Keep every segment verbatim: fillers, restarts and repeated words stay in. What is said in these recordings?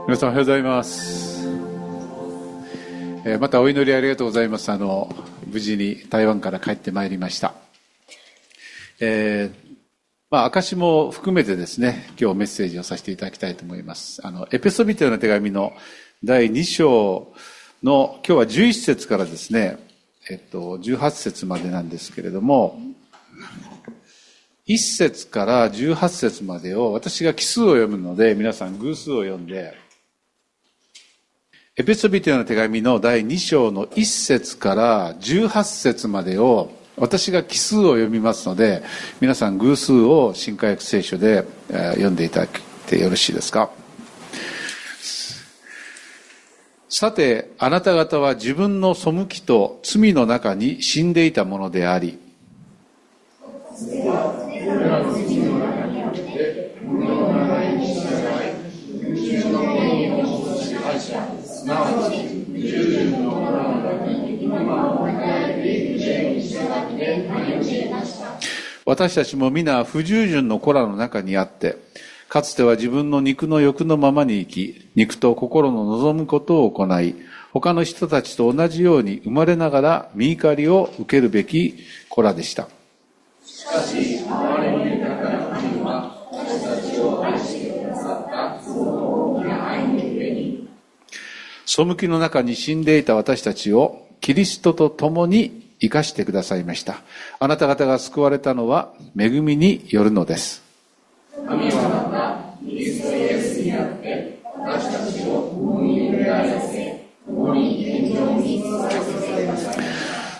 皆さんおはようございます。えー、またお祈りありがとうございます。あの無事に台湾から帰ってまいりました。えーまあ、証も含めてですね、今日メッセージをさせていただきたいと思います。あのエペソビトへの手紙のだいに章の今日はじゅういち節からですね、えっと、じゅうはち節までなんですけれども、いち節からじゅうはち節までを私が奇数を読むので、皆さん偶数を読んで、エペソビトへの手紙のだいに章のいち節からじゅうはち節までを私が奇数を読みますので、皆さん偶数を新海訳聖書で読んでいただいてよろしいですか。さて、あなた方は自分の背きと罪の中に死んでいたものであり、すなわち不従順の子らの中に今を与えている霊に従って歩んでいました。私たちも皆不従順の子らの中にあって、かつては自分の肉の欲のままに生き、肉と心の望むことを行い、他の人たちと同じように生まれながら御怒りを受けるべき子らでした。しかし、憐れみ豊かな神は私たちを愛してくださったその大きな愛のゆえに、背きの中に死んでいた私たちをキリストと共に生かしてくださいました。あなた方が救われたのは恵みによるのです。神はまたキリストイエスにあって私たちを共に触れ合わせ、共に天上に育ててくださいました。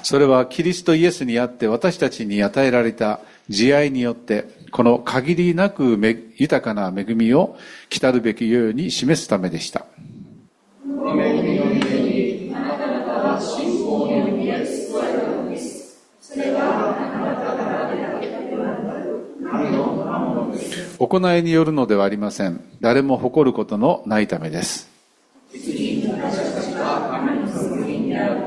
それはキリストイエスにあって私たちに与えられた慈愛によって、この限りなく豊かな恵みを来たるべきように示すためでした。この恵みのゆえに、あなた方は信仰によって救われたのです。それはあなた方であるだけではなく、神の賜物です。行いによるのではありません。誰も誇ることのないためです。実に私たちは神の作品であって、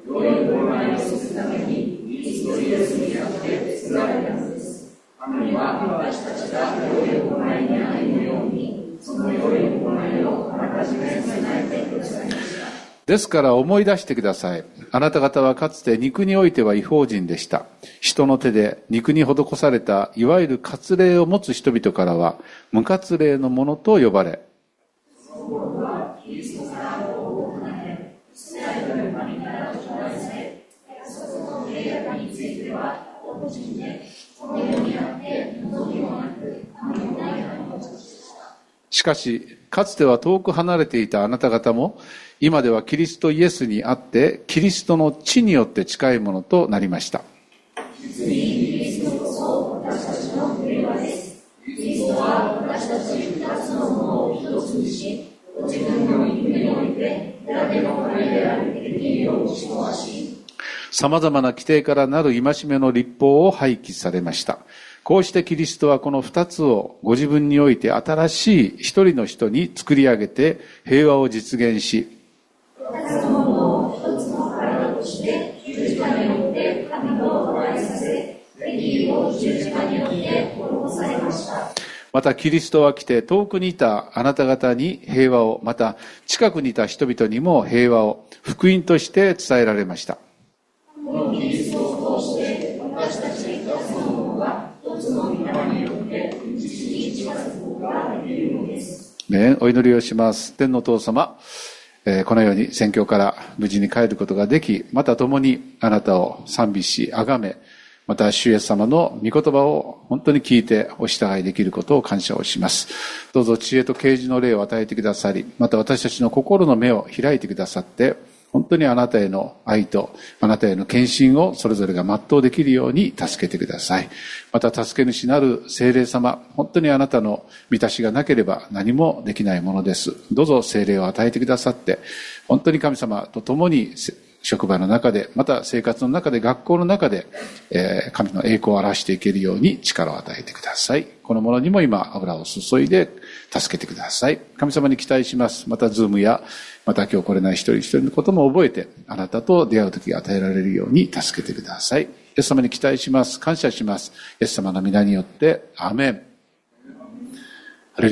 良い行いをするために、キリストイエスにあって作られたのです。神は私たちが良い行いに歩むように、その良い行いをあらかじめ備えてくださいました。ですから思い出してください。あなた方はかつて肉においては異邦人でした。人の手で肉に施されたいわゆる割礼を持つ人々からは無割礼のものと呼ばれ、その頃はキリストから王を離れ、イスラエルの神から除外され、約束の契約については個人で、そのようにあって望みもなく、神もないものでした。しかし、かつては遠く離れていたあなた方も、今ではキリストイエスにあって、キリストの血によって近いものとなりました。実にキリストこそ私たちの平和です。キリストは私たち二つのものを一つにし、ご自分の肉において、だけの骨である敵意を打ち壊し、さまざまな規定からなる戒めの律法を廃棄されました。こうしてキリストはこの二つをご自分において新しい一人の人に作り上げて平和を実現し、二つのものを一つの体として十字架によって神と和解させ、敵意を十字架によって滅されました。またキリストは来て遠くにいたあなた方に平和を、また近くにいた人々にも平和を福音として伝えられました。このキリストを通して私たち二つのものが一つの御霊によって実に近づくことができるのです。ね、お祈りをします。天のお父様、えー、このように宣教から無事に帰ることができ、また共にあなたを賛美し、崇め、また主イエス様の御言葉を本当に聞いてお従いできることを感謝をします。どうぞ知恵と啓示の霊を与えてくださり、また私たちの心の目を開いてくださって、本当にあなたへの愛とあなたへの献身をそれぞれが全うできるように助けてください。また助け主なる聖霊様、本当にあなたの満たしがなければ何もできないものです。どうぞ聖霊を与えてくださって、本当に神様と共に職場の中で、また生活の中で、学校の中で、えー、神の栄光を表していけるように力を与えてください。このものにも今油を注いで助けてください。神様に期待します。またズームやまた今日来れない一人一人のことも覚えて、あなたと出会う時が与えられるように助けてください。イエス様に期待します。感謝します。イエス様の皆によってアーメン。ハレルヤ。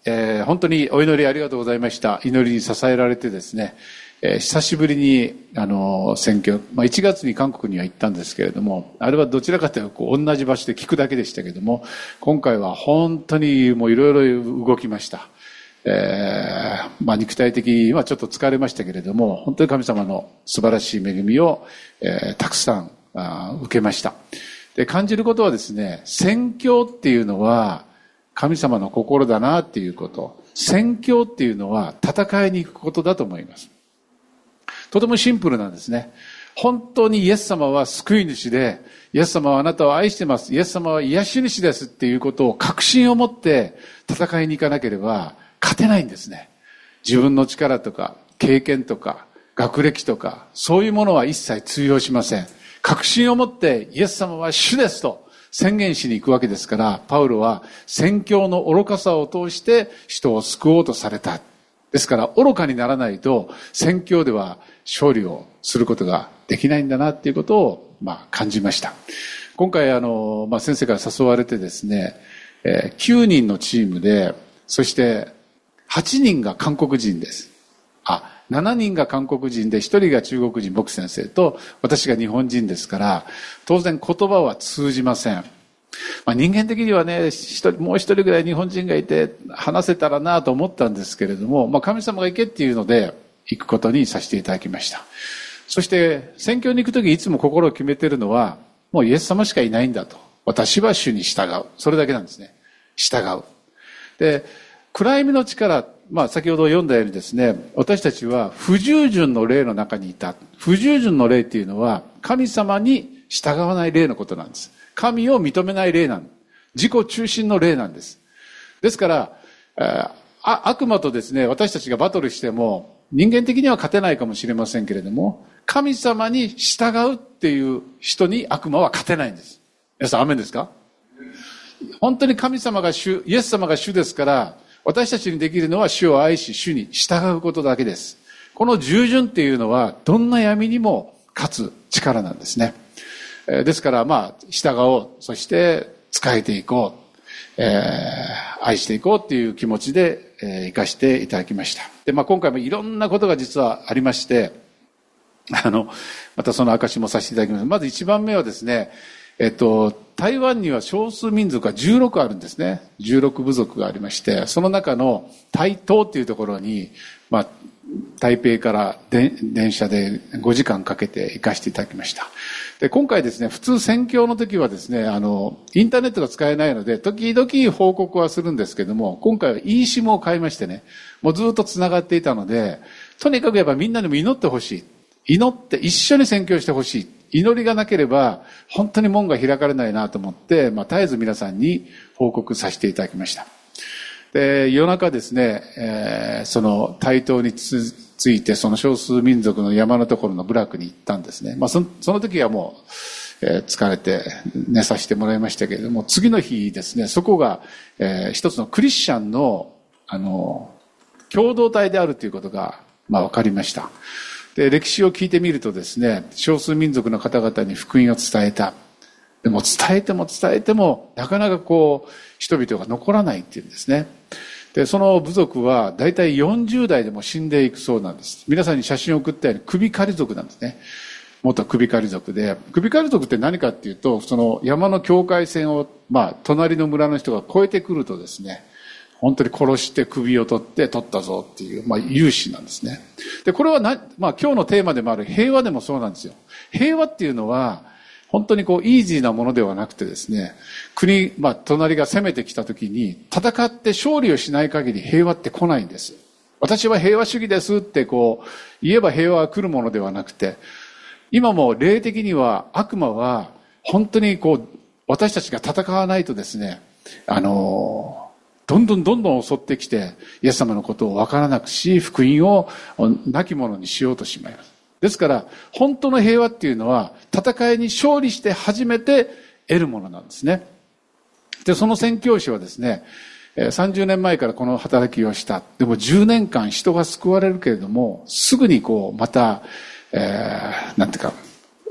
えー、本当にお祈りありがとうございました。祈りに支えられてですね、えー、久しぶりに、あの、選挙、まあ、いちがつに韓国には行ったんですけれども、あれはどちらかというとこう同じ場所で聞くだけでしたけども、今回は本当にもういろいろ動きました。えー、まあ、肉体的にはちょっと疲れましたけれども、本当に神様の素晴らしい恵みを、えー、たくさんあ受けました。で、感じることはですね、宣教っていうのは神様の心だなっていうこと。宣教っていうのは戦いに行くことだと思います。とてもシンプルなんですね。本当にイエス様は救い主で、イエス様はあなたを愛してます。イエス様は癒し主ですっていうことを確信を持って戦いに行かなければ勝てないんですね。自分の力とか経験とか学歴とかそういうものは一切通用しません。確信を持ってイエス様は主ですと宣言しに行くわけですから、パウロは宣教の愚かさを通して人を救おうとされた。ですから愚かにならないと宣教では勝利をすることができないんだなっていうことを、まあ、感じました。今回あの、まあ、先生から誘われてですね、えー、きゅうにんのチームで、そしてはちにんが韓国人です。あ、しちにんが韓国人でひとりが中国人、僕先生と私が日本人ですから、当然言葉は通じません。まあ、人間的にはね、一人もう一人ぐらい日本人がいて話せたらなと思ったんですけれども、まあ、神様が行けっていうので行くことにさせていただきました。そして宣教に行くときいつも心を決めているのは、もうイエス様しかいないんだと。私は主に従う。それだけなんですね。従う。で、暗闇の力、まあ先ほど読んだようにですね、私たちは不従順の霊の中にいた。不従順の霊っていうのは神様に従わない霊のことなんです。神を認めない霊なんです。自己中心の霊なんです。ですから、あ悪魔とですね、私たちがバトルしても人間的には勝てないかもしれませんけれども、神様に従うっていう人に悪魔は勝てないんです。皆さん、アメンですか？本当に神様が主、イエス様が主ですから、私たちにできるのは主を愛し、主に従うことだけです。この従順っていうのは、どんな闇にも勝つ力なんですね。ですから、まあ、従おう。そして、仕えていこう。えー、愛していこうっていう気持ちで、えー、生かしていただきました。で、まあ、今回もいろんなことが実はありまして、あの、またその証もさせていただきます。まず一番目はですね、えっと、台湾には少数民族がじゅうろくあるんですね。じゅうろく部族がありまして、その中の台東っていうところに、まあ、台北からで電車でごじかんかけて行かせていただきました。で、今回ですね、普通宣教の時はですね、あの、インターネットが使えないので、時々報告はするんですけども、今回は eSIM を買いましてね、もうずっと繋がっていたので、とにかくやっぱみんなにも祈ってほしい。祈って一緒に宣教してほしい。祈りがなければ本当に門が開かれないなと思って、まあ、絶えず皆さんに報告させていただきました。で、夜中ですね、えー、その台東につついてその少数民族の山のところの部落に行ったんですね。まあ、その、その時はもう、えー、疲れて寝させてもらいましたけれども、次の日ですね、そこが、えー、一つのクリスチャンのあの共同体であるということが、まあ、分かりました。で、歴史を聞いてみるとですね、少数民族の方々に福音を伝えた。でも伝えても伝えても、なかなかこう、人々が残らないっていうんですね。で、その部族はだいたいよんじゅう代でも死んでいくそうなんです。皆さんに写真を送ったように首狩り族なんですね。元首狩り族で、首狩り族って何かっていうと、その山の境界線を、まあ、隣の村の人が越えてくるとですね、本当に殺して首を取って取ったぞっていう、まあ、勇士なんですね。で、これはな、まあ、今日のテーマでもある平和でもそうなんですよ。平和っていうのは、本当にこう、イージーなものではなくてですね、国、まあ、隣が攻めてきた時に、戦って勝利をしない限り平和って来ないんです。私は平和主義ですってこう、言えば平和は来るものではなくて、今も霊的には悪魔は、本当にこう、私たちが戦わないとですね、あの、どんどんどんどん襲ってきて、イエス様のことを分からなくし、福音をなきものにしようとしまいます。ですから、本当の平和っていうのは、戦いに勝利して初めて得るものなんですね。で、その宣教師はですね、さんじゅうねんまえからこの働きをした。でもじゅうねんかん人が救われるけれども、すぐにこう、また、えー、なんていうか、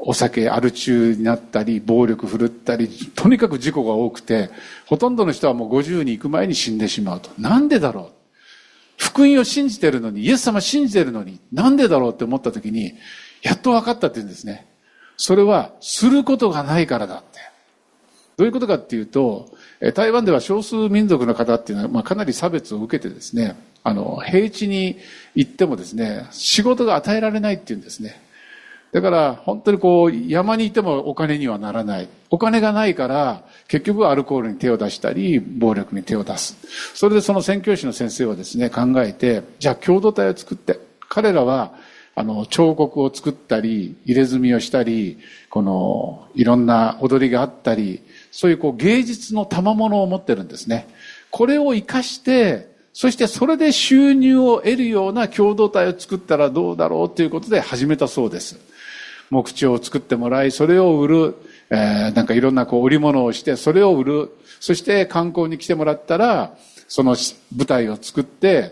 お酒アル中になったり暴力振るったり、とにかく事故が多くて、ほとんどの人はもうごじゅうに行く前に死んでしまうと。なんでだろう、福音を信じてるのに、イエス様信じてるのになんでだろうって思った時に、やっと分かったって言うんですね。それはすることがないからだって。どういうことかっていうと、台湾では少数民族の方っていうのは、まあ、かなり差別を受けてですね、あの平地に行ってもですね、仕事が与えられないっていうんですね。だから本当にこう山にいてもお金にはならない。お金がないから結局アルコールに手を出したり暴力に手を出す。それでその宣教師の先生はですね、考えて、じゃあ共同体を作って、彼らはあの彫刻を作ったり入れ墨をしたり、このいろんな踊りがあったり、そういうこう芸術の賜物を持ってるんですね。これを生かして、そしてそれで収入を得るような共同体を作ったらどうだろうということで始めたそうです。木彫を作ってもらい、それを売る、えー、なんかいろんなこう織物をして、それを売る。そして観光に来てもらったら、その舞台を作って、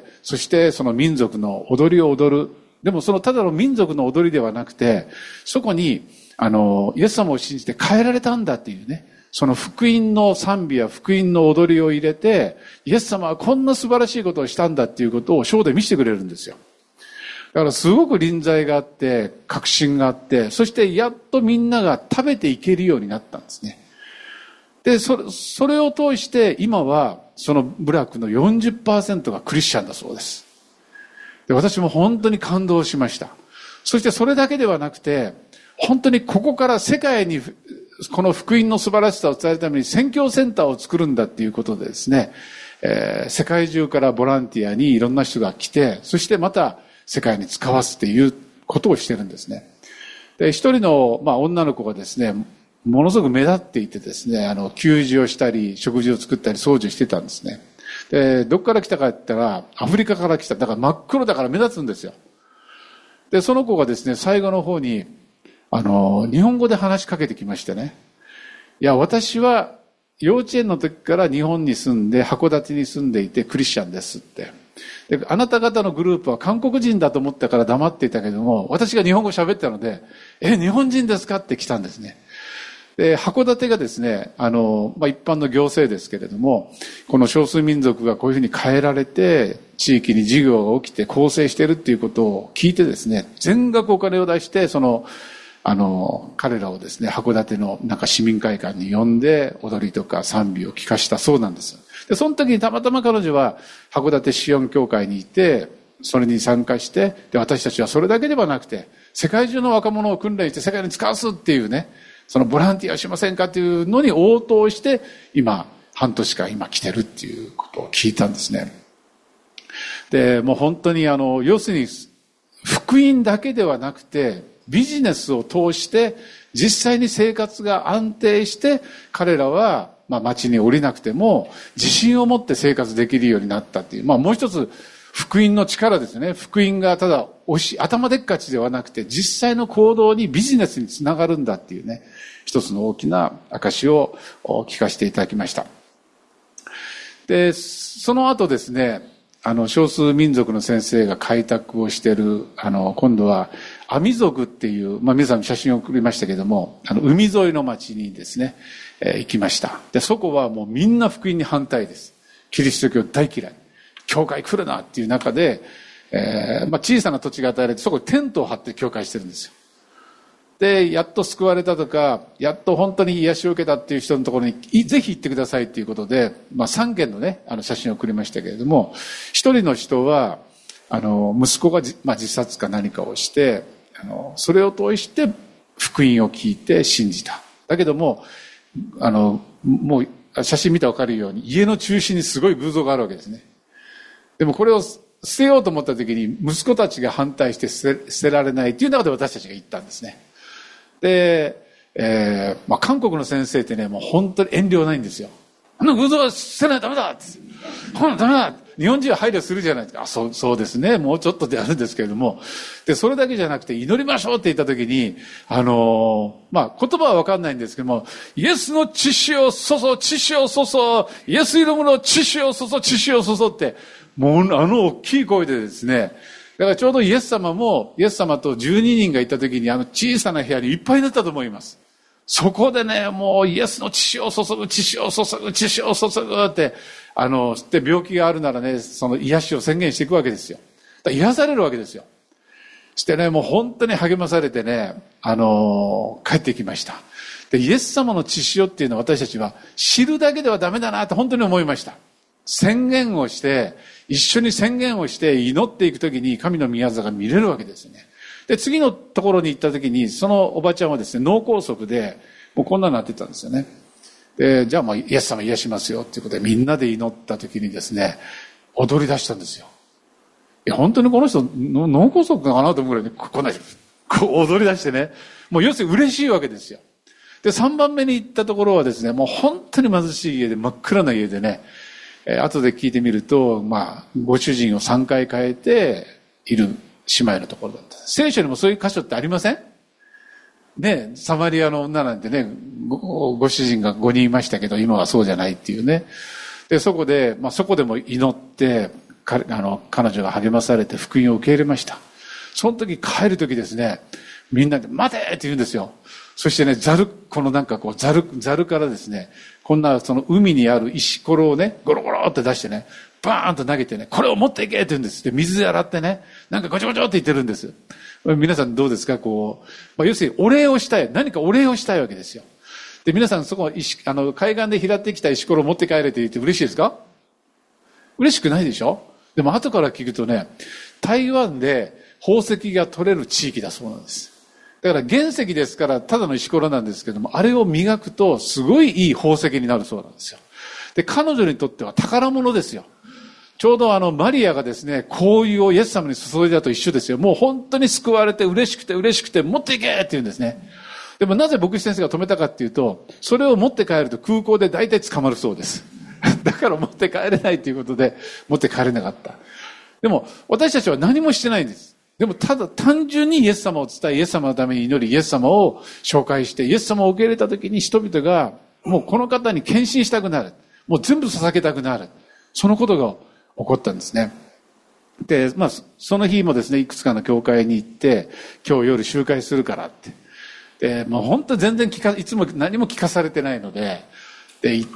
そしてその民族の踊りを踊る。でもそのただの民族の踊りではなくて、そこに、あの、イエス様を信じて変えられたんだっていうね、その福音の賛美や福音の踊りを入れて、イエス様はこんな素晴らしいことをしたんだっていうことをショーで見せてくれるんですよ。だからすごく臨在があって、確信があって、そしてやっとみんなが食べていけるようになったんですね。で、それ、それを通して今はその部落の よんじゅっパーセント がクリスチャンだそうです。で、私も本当に感動しました。そしてそれだけではなくて、本当にここから世界にこの福音の素晴らしさを伝えるために宣教センターを作るんだっていうことでですね、えー、世界中からボランティアにいろんな人が来て、そしてまた世界に使わすっていうことをしてるんですね。で、一人の、まあ、女の子がですね、ものすごく目立っていてですね、あの、給仕をしたり、食事を作ったり、掃除してたんですね。で、どっから来たかって言ったら、アフリカから来た。だから真っ黒だから目立つんですよ。で、その子がですね、最後の方に、あの、日本語で話しかけてきましてね。いや、私は幼稚園の時から日本に住んで、函館に住んでいてクリスチャンですって。で、あなた方のグループは韓国人だと思ったから黙っていたけども、私が日本語喋ったので、え、日本人ですかって来たんですね。で、函館がですね、あの、まあ、一般の行政ですけれども、この少数民族がこういうふうに変えられて、地域に事業が起きて構成しているっていうことを聞いてですね、全額お金を出して、その、あの、彼らをですね、函館のなんか市民会館に呼んで、踊りとか賛美を聞かしたそうなんです。で、その時にたまたま彼女は函館シオン教会にいて、それに参加して、で、私たちはそれだけではなくて、世界中の若者を訓練して世界に使わすっていうね、そのボランティアをしませんかっていうのに応答して、今、半年間今来てるっていうことを聞いたんですね。で、もう本当にあの、要するに、福音だけではなくて、ビジネスを通して実際に生活が安定して彼らはまあ町に降りなくても自信を持って生活できるようになったっていう、まあもう一つ福音の力ですね。福音がただおし頭でっかちではなくて実際の行動にビジネスにつながるんだっていうね、一つの大きな証を聞かせていただきました。で、その後ですね、あの少数民族の先生が開拓をしているあの今度はアミ族っていう、まあ、皆さんに写真を送りましたけども、あの海沿いの町にですね、えー、行きました。で、そこはもうみんな福音に反対です。キリスト教大嫌い。教会来るなっていう中で、えーまあ、小さな土地が与えられて、そこにテントを張って教会してるんですよ。で、やっと救われたとか、やっと本当に癒しを受けたっていう人のところにぜひ行ってくださいっていうことで、まあ、さんけんのね、あの写真を送りましたけれども、一人の人はあの息子が、まあ、自殺か何かをして、あのそれを通して福音を聞いて信じた。だけどもあのもう写真見たら分かるように家の中心にすごい偶像があるわけですね。でもこれを捨てようと思った時に息子たちが反対して捨て、捨てられないっていう中で私たちが行ったんですね。で、えーまあ、韓国の先生ってね、もう本当に遠慮ないんですよ。あの偶像は捨てないとダメだって、こんなダメだ。日本人は配慮するじゃないですか。あ、そう、そうですね。もうちょっとであるんですけれども。で、それだけじゃなくて、祈りましょうって言った時に、あのー、まあ、言葉はわかんないんですけども、イエスの血潮を注、血潮を注、イエスイルムの血潮を注、血潮を注って、もうあの大きい声でですね、 だからちょうどイエス様も、イエス様とじゅうににんがいた時にあの小さな部屋にいっぱいになったと思います。そこでね、もうイエスの血潮を注ぐ、血潮を注ぐ、血潮を注ぐって、あの、で病気があるならね、その癒しを宣言していくわけですよ。だから癒されるわけですよ。してね、もう本当に励まされてね、あの、帰ってきました。で、イエス様の血潮っていうのは私たちは知るだけではダメだなと本当に思いました。宣言をして、一緒に宣言をして祈っていくときに神の宮座が見れるわけですね。で、次のところに行ったときに、そのおばちゃんはですね、脳梗塞で、もうこんなになってたんですよね。で、じゃあもうイエス様癒しますよっていうことでみんなで祈ったときにですね、踊り出したんですよ。いや、本当にこの人、脳梗塞かなと思うぐらいに、こんな、こう踊り出してね、もう要するに嬉しいわけですよ。で、さんばんめに行ったところはですね、もう本当に貧しい家で、真っ暗な家でね、えー、後で聞いてみると、まあ、ご主人をさんかい変えている姉妹のところだった。聖書にもそういう箇所ってありません？ね、サマリアの女なんてね、ご、ご主人がごにんいましたけど、今はそうじゃないっていうね。で、そこで、まあそこでも祈って、彼、あの、彼女が励まされて福音を受け入れました。その時帰る時ですね、みんなで待てって言うんですよ。そしてね、ザル、このなんかこう、ザル、ザルからですね、こんなその海にある石ころをね、ゴロゴロって出してね、バーンと投げてね、これを持っていけって言うんです。で、水で洗ってね、なんかごちょごちょって言ってるんです。皆さんどうですか？こう、まあ、要するにお礼をしたい。何かお礼をしたいわけですよ。で、皆さんそこ石、あの、海岸で拾ってきた石ころを持って帰れって言って嬉しいですか？嬉しくないでしょ？でも後から聞くとね、台湾で宝石が取れる地域だそうなんです。だから原石ですからただの石ころなんですけども、あれを磨くとすごいいい宝石になるそうなんですよ。で、彼女にとっては宝物ですよ。ちょうどあのマリアがですね、香油をイエス様に注いだと一緒ですよ。もう本当に救われて嬉しくて嬉しくて持っていけって言うんですね。でもなぜ牧師先生が止めたかっていうと、それを持って帰ると空港で大体捕まるそうです。だから持って帰れないということで持って帰れなかった。でも私たちは何もしてないんです。でもただ単純にイエス様を伝え、イエス様のために祈り、イエス様を紹介して、イエス様を受け入れた時に人々がもうこの方に献身したくなる。もう全部捧げたくなる。そのことが起こったんですね。で、まあ、その日もですね、いくつかの教会に行って、今日夜集会するからって。で、もう本当全然聞か、いつも何も聞かされてないので、で、行って、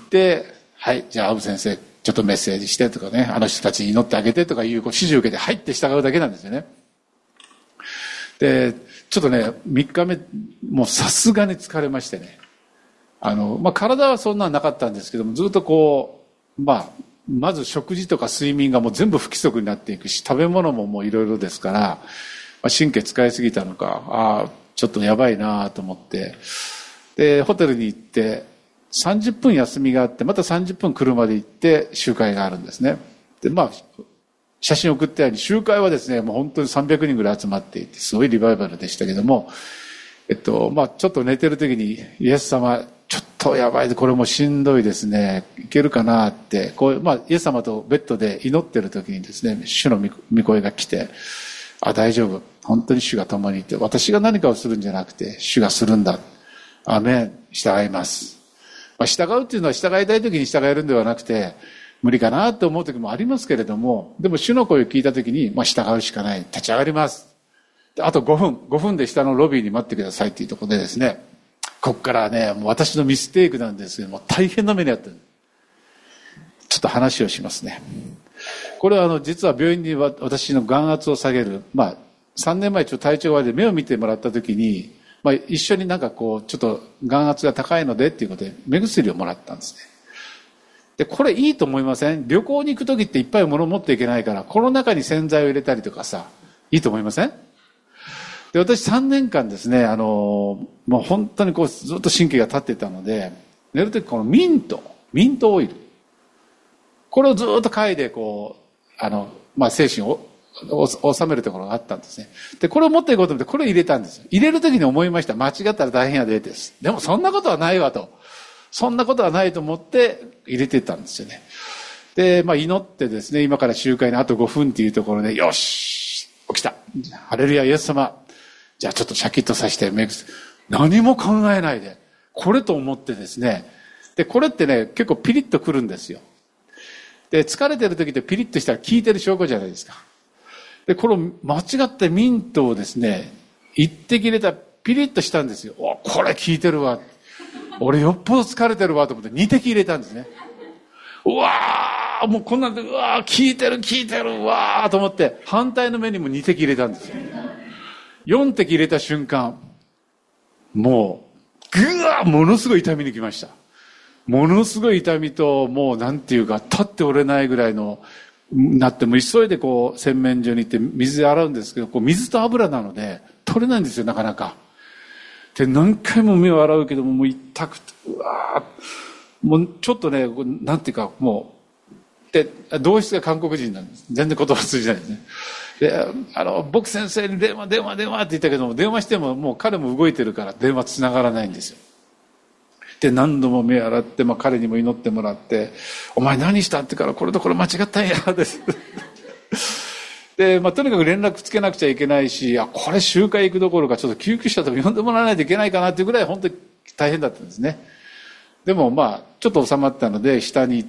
はい、じゃあ、アブ先生、ちょっとメッセージしてとかね、あの人たちに祈ってあげてとかいう、こう指示を受けて入って従うだけなんですよね。で、ちょっとね、みっかめ、もうさすがに疲れましてね。あの、まあ、体はそんななかったんですけども、ずっとこう、まあ、まず食事とか睡眠がもう全部不規則になっていくし、食べ物ももういろいろですから、まあ、神経使いすぎたのか、ああ、ちょっとやばいなと思って、で、ホテルに行って、さんじゅっぷん休みがあって、またさんじゅっぷん車で行って集会があるんですね。で、まあ、写真送ったように、集会はですね、もう本当にさんびゃくにんぐらい集まっていて、すごいリバイバルでしたけども、えっと、まあ、ちょっと寝てる時に、イエス様、ちょっとやばいで、これもしんどいですね。いけるかなって、こう、まあ、イエス様とベッドで祈ってる時にですね、主の御声が来て、あ、大丈夫。本当に主が共にいて、私が何かをするんじゃなくて、主がするんだ。アーメン。従います。まあ、従うっていうのは従いたい時に従えるんではなくて、無理かなと思う時もありますけれども、でも主の声を聞いた時に、まあ、従うしかない。立ち上がります。あとごふん、ごふんで下のロビーに待ってくださいっていうところでですね、こっからね、もう私のミステイクなんですけども、大変な目に遭ってる。ちょっと話をしますね。これはあの、実は病院に私の眼圧を下げる、まあ、さんねんまえちょっと体調が悪いで目を見てもらった時に、まあ、一緒になんかこう、ちょっと眼圧が高いのでっていうことで、目薬をもらったんですね。で、これいいと思いません？旅行に行く時っていっぱい物持っていけないから、この中に洗剤を入れたりとかさ、いいと思いません？で、私さんねんかんですね、あの、もう本当にこうずっと神経が立っていたので、寝るときこのミント、ミントオイル。これをずっと嗅いでこう、あの、まあ、精神を収めるところがあったんですね。で、これを持っていこうと思って、これを入れたんですよ。入れるときに思いました。間違ったら大変やでです。でもそんなことはないわと。そんなことはないと思って入れていったんですよね。で、まあ、祈ってですね、今から集会にあとごふんっていうところで、よし起きたハレルヤイエス様、じゃあちょっとシャキッとさせて目薬、何も考えないでこれと思ってですね、でこれってね結構ピリッとくるんですよ。で疲れてる時ってピリッとしたら効いてる証拠じゃないですか。 で、この間違ったミントをですね、一滴入れたらピリッとしたんですよ。お、これ効いてるわ。俺よっぽど疲れてるわと思って二滴入れたんですね。うわー、もうこんなんで、うわー、効いてる効いてる、うわーと思って、反対の目にも二滴入れたんですよ。四滴入れた瞬間、もう、ぐわー、ものすごい痛みに来ました。ものすごい痛みと、もうなんていうか、立っておれないぐらいの、なって、もう急いでこう、洗面所に行って水で洗うんですけど、こう水と油なので、取れないんですよ、なかなか。で、何回も目を洗うけども、もう痛くて、うわー、もうちょっとね、なんていうか、もう、で、同室が韓国人なんです。全然言葉通じないですね。で、あの、僕先生に電話、電話、電話って言ったけども、電話してももう彼も動いてるから電話繋がらないんですよ。で、何度も目洗って、まあ彼にも祈ってもらって、お前何したってから、これとこれ間違ったんや、です。で、まあとにかく連絡つけなくちゃいけないし、あ、これ集会行くどころか、ちょっと救急車でも呼んでもらわないといけないかなっていうぐらい本当に大変だったんですね。でもまあ、ちょっと収まったので、下に行って、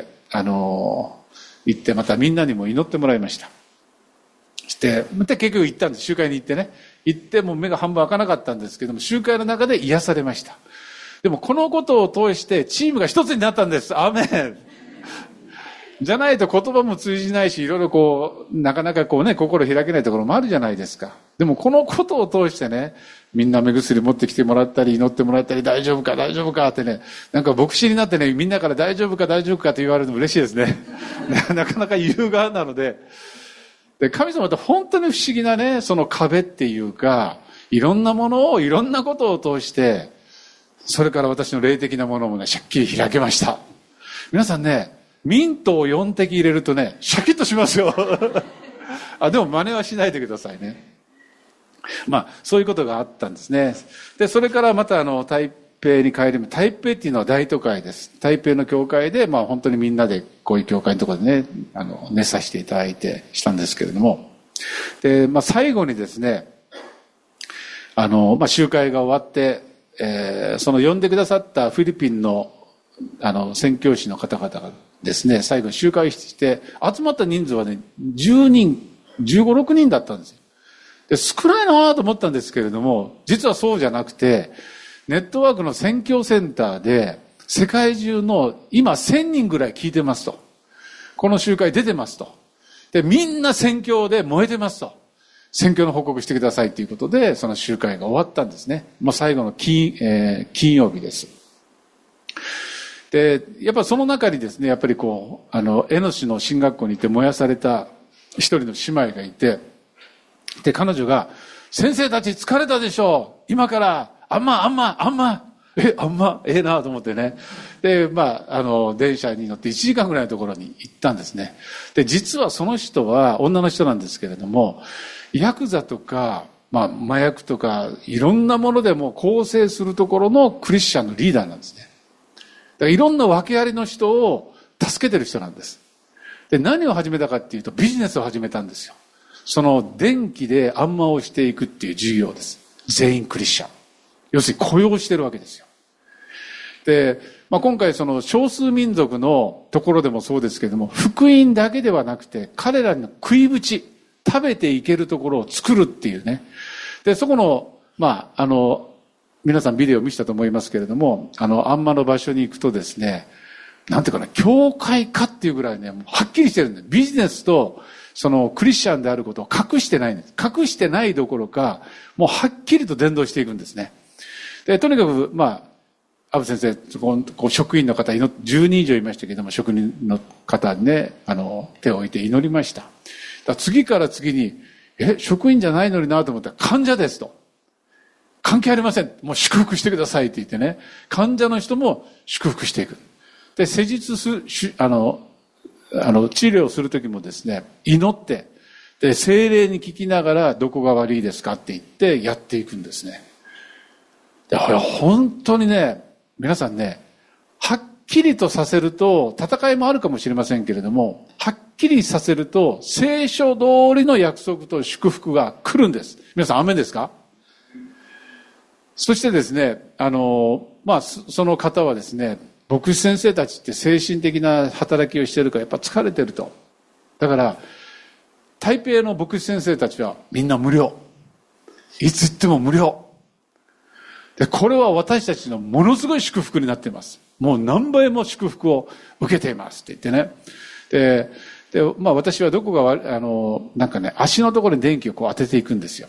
あの、行ってまたみんなにも祈ってもらいました。して、また結局行ったんです。集会に行ってね。行ってもう目が半分開かなかったんですけども、集会の中で癒されました。でもこのことを通してチームが一つになったんです。アーメン。じゃないと言葉も通じないし、いろいろこう、なかなかこうね、心開けないところもあるじゃないですか。でもこのことを通してね、みんな目薬持ってきてもらったり、祈ってもらったり、大丈夫か、大丈夫かってね、なんか牧師になってね、みんなから大丈夫か、大丈夫かって言われるのも嬉しいですね。なかなか言う側なので。で、神様って本当に不思議なね、その壁っていうか、いろんなものを、いろんなことを通して、それから私の霊的なものもね、しゃっきり開けました。皆さんね、ミントをよん滴入れるとね、シャキッとしますよ。あ、でも真似はしないでくださいね。まあ、そういうことがあったんですね。で、それからまたあの、台北に帰り、台北っていうのは大都会です。台北の教会で、まあ本当にみんなで、こういう教会のところでね、あの、寝させていただいてしたんですけれども。で、まあ最後にですね、あの、まあ集会が終わって、えー、その呼んでくださったフィリピンの、あの、宣教師の方々がですね、最後に集会して、集まった人数はね、じゅうにん、じゅうご、ろくにんだったんですよ。で、少ないなと思ったんですけれども、実はそうじゃなくて、ネットワークの宣教センターで、世界中の今せんにんぐらい聞いてますと。この集会出てますと。で、みんな宣教で燃えてますと。宣教の報告してくださいということで、その集会が終わったんですね。まあ、最後の金、えー、金曜日です。で、やっぱその中にですね、やっぱりこう、あの、江ノ市の進学校にいて燃やされた一人の姉妹がいて、で、彼女が、先生たち疲れたでしょう。今から、あんま、あんま、あんま、え、あんま、ええなと思ってね。で、まあ、あの、電車に乗っていちじかんぐらいのところに行ったんですね。で、実はその人は女の人なんですけれども、ヤクザとか、まあ、麻薬とか、いろんなものでも構成するところのクリスチャンのリーダーなんですね。だからいろんな訳ありの人を助けてる人なんです。で、何を始めたかっていうと、ビジネスを始めたんですよ。その電気でアンマをしていくっていう事業です。全員クリスチャン。要するに雇用してるわけですよ。で、まあ、今回その少数民族のところでもそうですけれども、福音だけではなくて、彼らの食い縁、食べていけるところを作るっていうね。で、そこの、まあ、あの、皆さんビデオを見せたと思いますけれども、あの、アンマの場所に行くとですね、なんていうかな、教会かっていうぐらいね、もうはっきりしてるんです。ビジネスと、そのクリスチャンであることを隠してないんです。隠してないどころか、もうはっきりと伝道していくんですね。で、とにかく、まあ、アブ先生、こう職員の方、じゅうにん以上いましたけども、職人の方にね、あの、手を置いて祈りました。だから次から次に、え、職員じゃないのになと思ったら、患者ですと。関係ありません。もう祝福してくださいって言ってね、患者の人も祝福していく。で、施術す、あの、あの、治療するときもですね、祈って、で、精霊に聞きながら、どこが悪いですかって言ってやっていくんですね。で、本当にね、皆さんね、はっきりとさせると、戦いもあるかもしれませんけれども、はっきりさせると、聖書通りの約束と祝福が来るんです。皆さん、アーメンですか？そしてですね、あの、まあ、その方はですね、牧師先生たちって精神的な働きをしているからやっぱ疲れてると。だから台北の牧師先生たちはみんな無料。いつ行っても無料。で、これは私たちのものすごい祝福になっています。もう何倍も祝福を受けていますって言ってね。で、でまあ私はどこが、あの、なんかね、足のところに電気をこう当てていくんですよ。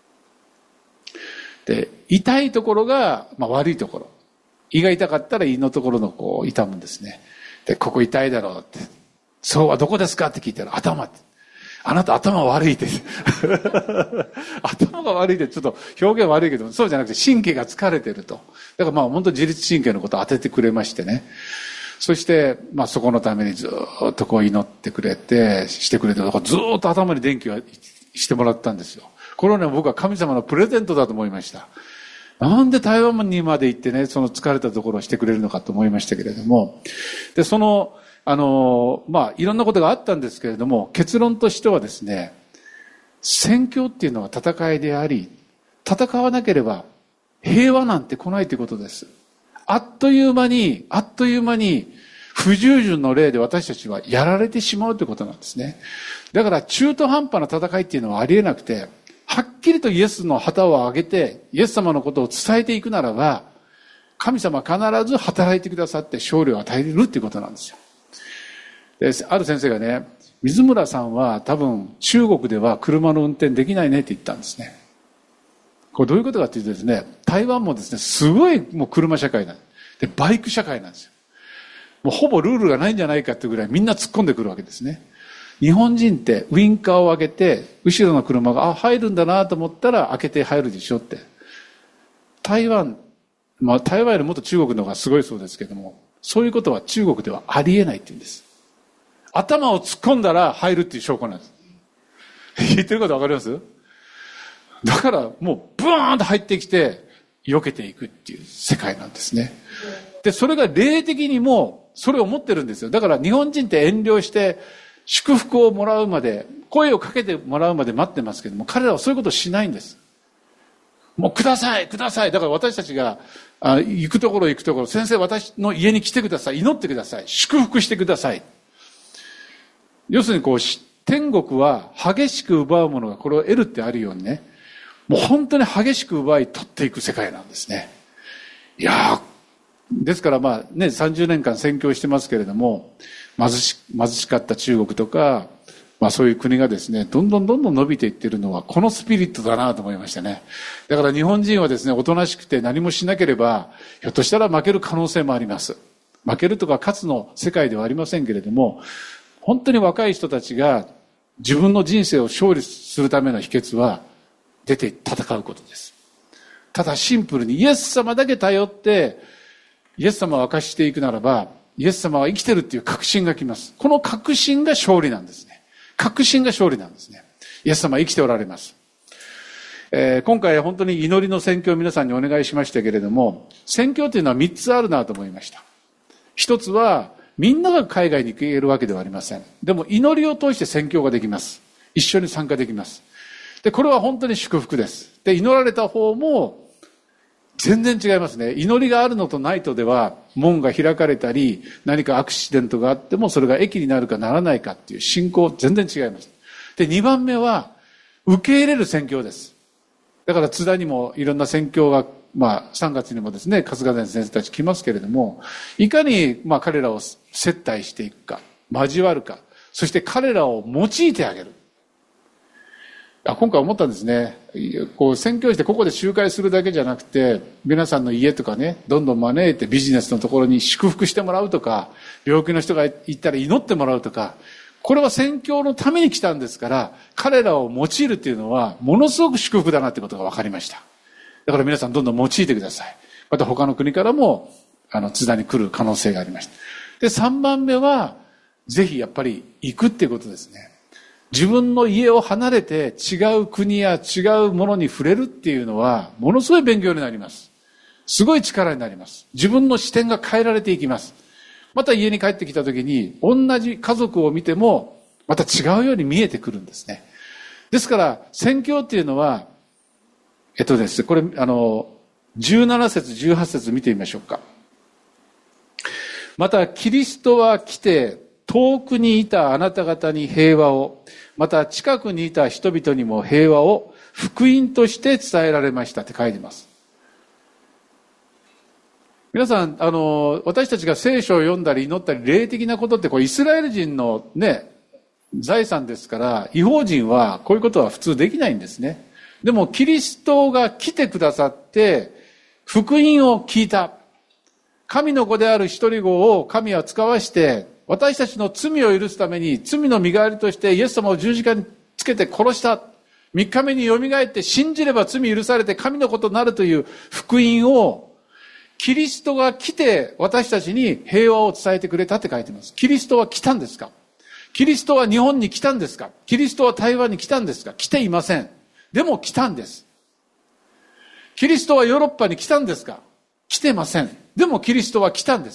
で、痛いところが、まあ悪いところ。胃が痛かったら胃のところのこう痛むんですね。で、ここ痛いだろうって。そうはどこですかって聞いたら、頭って。あなた頭悪いって。頭が悪いってちょっと表現悪いけど、そうじゃなくて神経が疲れてると。だからまあ本当自律神経のことを当ててくれましてね。そして、まあそこのためにずっとこう祈ってくれて、してくれて、だからずっと頭に電気をしてもらったんですよ。これはね、僕は神様のプレゼントだと思いました。なんで台湾にまで行ってね、その疲れたところをしてくれるのかと思いましたけれども。で、その、あの、まあ、いろんなことがあったんですけれども、結論としてはですね、宣教っていうのは戦いであり、戦わなければ平和なんて来ないということです。あっという間に、あっという間に、不従順の例で私たちはやられてしまうということなんですね。だから中途半端な戦いっていうのはありえなくて、はっきりとイエスの旗を上げて、イエス様のことを伝えていくならば、神様は必ず働いてくださって勝利を与えるっていうことなんですよ。で、ある先生がね、水村さんは多分中国では車の運転できないねって言ったんですね。これどういうことかっていうとですね、台湾もですね、すごいもう車社会なんで、バイク社会なんですよ。もうほぼルールがないんじゃないかっていうぐらいみんな突っ込んでくるわけですね。日本人ってウインカーを上げて、後ろの車が、あ、入るんだなと思ったら開けて入るでしょって。台湾、まあ台湾よりもっと中国の方がすごいそうですけども、そういうことは中国ではありえないって言うんです。頭を突っ込んだら入るっていう証拠なんです。言ってることわかります？だからもうブーンと入ってきて避けていくっていう世界なんですね。で、それが霊的にもそれを持ってるんですよ。だから日本人って遠慮して祝福をもらうまで、声をかけてもらうまで待ってますけども、彼らはそういうことをしないんです。もうください、ください。だから私たちがあ行くところ行くところ、先生私の家に来てください、祈ってください、祝福してください。要するにこう、天国は激しく奪うものがこれを得るってあるようにね、もう本当に激しく奪い取っていく世界なんですね。いやー、ですからまあね、さんじゅうねんかん宣教してますけれども、貧し、貧しかった中国とか、まあそういう国がですね、どんどんどんどん伸びていっているのはこのスピリットだなと思いましたね。だから日本人はですね、おとなしくて何もしなければ、ひょっとしたら負ける可能性もあります。負けるとか勝つの世界ではありませんけれども、本当に若い人たちが自分の人生を勝利するための秘訣は出て戦うことです。ただシンプルにイエス様だけ頼ってイエス様を明かしていくならば、イエス様は生きてるっていう確信がきます。この確信が勝利なんですね。確信が勝利なんですね。イエス様は生きておられます。えー、今回本当に祈りの宣教を皆さんにお願いしましたけれども、宣教というのはみっつあるなと思いました。一つはみんなが海外に行けるわけではありません。でも祈りを通して宣教ができます。一緒に参加できます。で、これは本当に祝福です。で、祈られた方も全然違いますね。祈りがあるのとないとでは門が開かれたり、何かアクシデントがあってもそれが益になるかならないかっていう信仰全然違います。で、にばんめは受け入れる宣教です。だから津田にもいろんな宣教が、まあさんがつにもですね、春日先生たち来ますけれども、いかにまあ彼らを接待していくか、交わるか、そして彼らを用いてあげる。今回思ったんですね。こう宣教してここで集会するだけじゃなくて、皆さんの家とかね、どんどん招いてビジネスのところに祝福してもらうとか、病気の人がいったら祈ってもらうとか、これは宣教のために来たんですから、彼らを用いるっていうのはものすごく祝福だなってことが分かりました。だから皆さんどんどん用いてください。また他の国からもあの津田に来る可能性がありました。で、さんばんめはぜひやっぱり行くっていうことですね。自分の家を離れて違う国や違うものに触れるっていうのはものすごい勉強になります。すごい力になります。自分の視点が変えられていきます。また家に帰ってきた時に同じ家族を見てもまた違うように見えてくるんですね。ですから宣教っていうのはえっとですね、これあのじゅうなな節じゅうはち節見てみましょうか。またキリストは来て遠くにいたあなた方に平和を、また近くにいた人々にも平和を福音として伝えられましたって書いてます。皆さん、あの、私たちが聖書を読んだり祈ったり霊的なことってこうイスラエル人のね、財産ですから、異邦人はこういうことは普通できないんですね。でもキリストが来てくださって福音を聞いた。神の子である一人子を神は使わして私たちの罪を許すために罪の身代わりとしてイエス様を十字架につけて殺した。三日目によみがえって信じれば罪許されて神の子となるという福音をキリストが来て私たちに平和を伝えてくれたって書いてます。キリストは来たんですか？キリストは日本に来たんですか？キリストは台湾に来たんですか？来ていません。でも来たんです。キリストはヨーロッパに来たんですか？来てません。でもキリストは来たんです。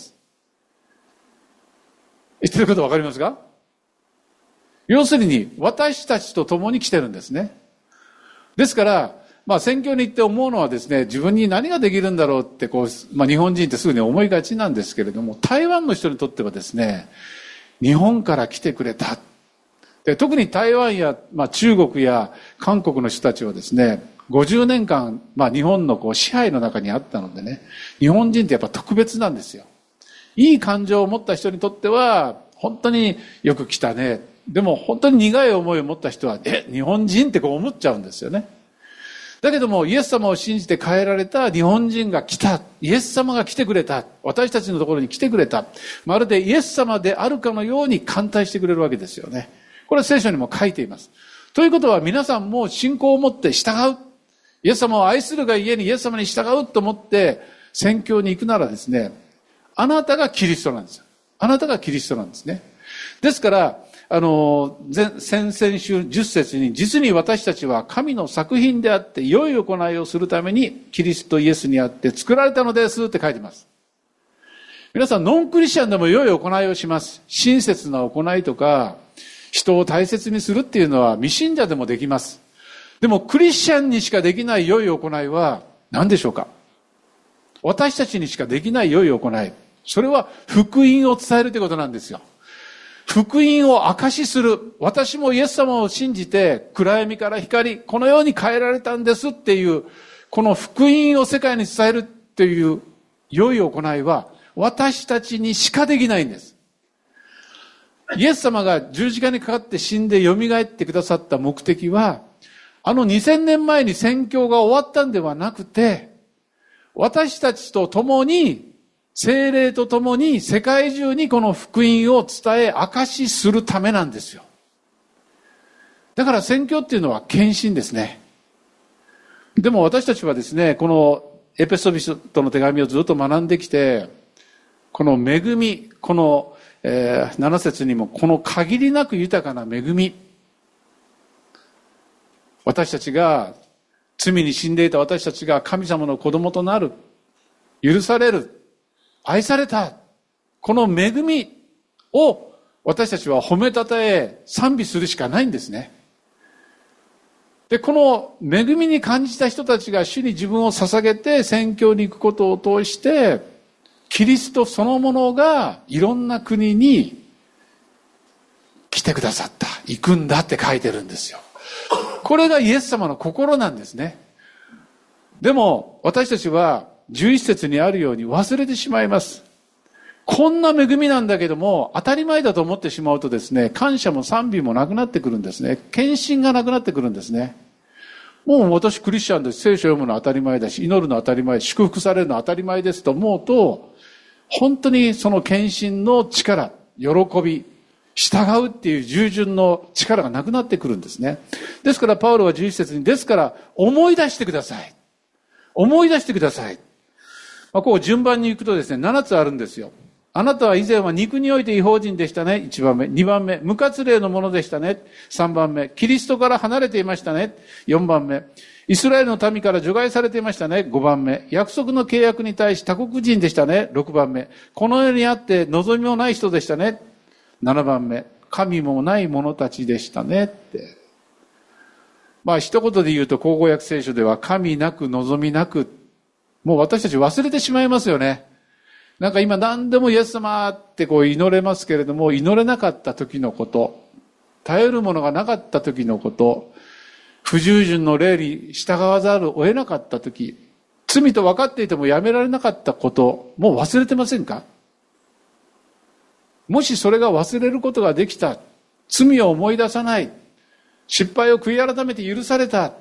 言ってることわかりますか？要するに私たちと共に来てるんですね。ですから、まあ宣教に行って思うのはですね、自分に何ができるんだろうってこう、まあ日本人ってすぐに思いがちなんですけれども、台湾の人にとってはですね、日本から来てくれた。で特に台湾や、まあ、中国や韓国の人たちはですね、ごじゅうねんかん、まあ、日本のこう支配の中にあったのでね、日本人ってやっぱ特別なんですよ。いい感情を持った人にとっては本当によく来たね。でも本当に苦い思いを持った人はえ日本人ってこう思っちゃうんですよね。だけどもイエス様を信じて変えられた日本人が来た。イエス様が来てくれた。私たちのところに来てくれた。まるでイエス様であるかのように歓待してくれるわけですよね。これは聖書にも書いています。ということは皆さんも信仰を持って従う。イエス様を愛するがゆえにイエス様に従うと思って宣教に行くならですね、あなたがキリストなんですよ。あなたがキリストなんですね。ですから、あの、先々週じゅっ節に実に私たちは神の作品であって良い行いをするためにキリストイエスにあって作られたのですって書いてます。皆さんノンクリスチャンでも良い行いをします。親切な行いとか人を大切にするっていうのは未信者でもできます。でもクリスチャンにしかできない良い行いは何でしょうか？私たちにしかできない良い行い。それは福音を伝えるということなんですよ。福音を証しする。私もイエス様を信じて暗闇から光、このように変えられたんですっていう、この福音を世界に伝えるっていう良い行いは私たちにしかできないんです。イエス様が十字架にかかって死んで蘇ってくださった目的は、あのにせんねんまえに宣教が終わったんではなくて、私たちと共に、聖霊と共に世界中にこの福音を伝え、証しするためなんですよ。だから宣教っていうのは献身ですね。でも私たちはですね、このエペソビトの手紙をずっと学んできて、この恵み、この、えー、なな節にもこの限りなく豊かな恵み、私たちが罪に死んでいた私たちが神様の子供となる、許される、愛された、この恵みを私たちは褒めたたえ賛美するしかないんですね。で、この恵みに感じた人たちが主に自分を捧げて宣教に行くことを通してキリストそのものがいろんな国に来てくださった、行くんだって書いてるんですよ。これがイエス様の心なんですね。でも私たちはじゅういち節にあるように忘れてしまいます。こんな恵みなんだけども当たり前だと思ってしまうとですね、感謝も賛美もなくなってくるんですね。献身がなくなってくるんですね。もう私クリスチャンです、聖書を読むのは当たり前だし、祈るのは当たり前、祝福されるのは当たり前ですと思うと、本当にその献身の力、喜び、従うっていう従順の力がなくなってくるんですね。ですからパウロはじゅういち節に、ですから思い出してください。思い出してください。まあ、こう順番に行くとですね、ななつあるんですよ。あなたは以前は肉において異邦人でしたね。いちばんめ。にばんめ。無活霊のものでしたね。さんばんめ。キリストから離れていましたね。よんばんめ。イスラエルの民から除外されていましたね。ごばんめ。約束の契約に対し他国人でしたね。ろくばんめ。この世にあって望みもない人でしたね。ななばんめ。神もない者たちでしたねって。まあ一言で言うと口語訳聖書では神なく望みなく、もう私たち忘れてしまいますよね。 なんか今何でもイエス様ってこう祈れますけれども、祈れなかった時のこと、頼るものがなかった時のこと、不従順の霊に従わざるを得なかった時、罪と分かっていてもやめられなかったこと、もう忘れてませんか？もしそれが忘れることができた、罪を思い出さない、失敗を悔い改めて許された、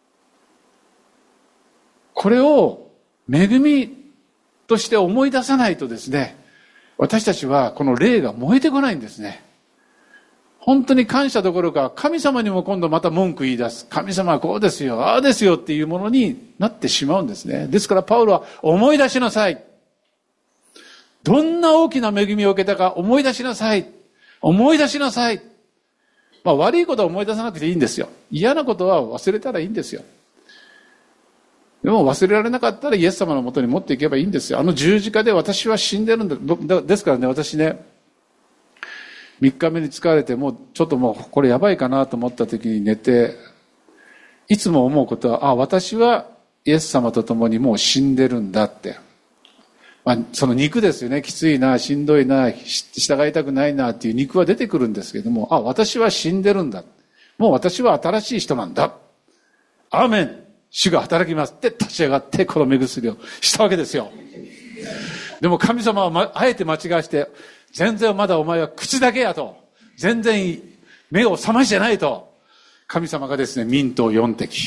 これを恵みとして思い出さないとですね、私たちはこの霊が燃えてこないんですね。本当に感謝どころか、神様にも今度また文句言い出す。神様はこうですよ、ああですよっていうものになってしまうんですね。ですからパウロは思い出しなさい。どんな大きな恵みを受けたか思い出しなさい。思い出しなさい。まあ悪いことは思い出さなくていいんですよ。嫌なことは忘れたらいいんですよ。でも忘れられなかったらイエス様のもとに持っていけばいいんですよ。あの十字架で私は死んでるんだ。ですからね、私ね、みっかめに疲れて、もうちょっともうこれやばいかなと思った時に寝て、いつも思うことは、あ、私はイエス様と共にもう死んでるんだって。まあ、その肉ですよね。きついな、しんどいな、従いたくないなっていう肉は出てくるんですけども、あ、私は死んでるんだ。もう私は新しい人なんだ。アーメン。主が働きますって立ち上がってこの目薬をしたわけですよ。でも神様は、ま、あえて間違わして、全然まだお前は口だけやと、全然目を覚ましてないと、神様がですね、ミントをよん滴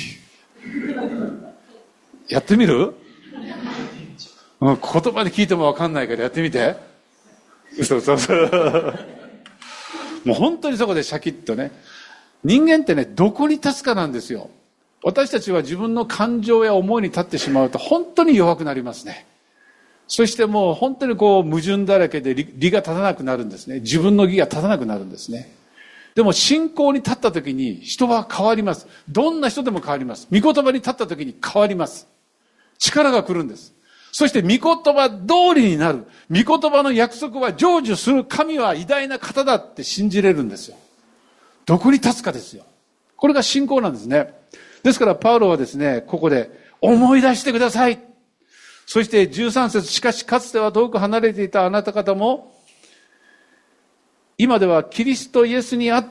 やってみる？うん、言葉で聞いても分かんないからやってみて。嘘嘘嘘もう本当にそこでシャキッとね、人間ってね、どこに立つかなんですよ。私たちは自分の感情や思いに立ってしまうと本当に弱くなりますね。そしてもう本当にこう矛盾だらけで 理, 理が立たなくなるんですね。自分の義が立たなくなるんですね。でも信仰に立った時に人は変わります。どんな人でも変わります。御言葉に立った時に変わります。力が来るんです。そして御言葉通りになる。御言葉の約束は成就する。神は偉大な方だって信じれるんですよ。どこに立つかですよ。これが信仰なんですね。ですからパウロはですね、ここで思い出してください。そしてじゅうさん節、しかしかつては遠く離れていたあなた方も、今ではキリストイエスにあって、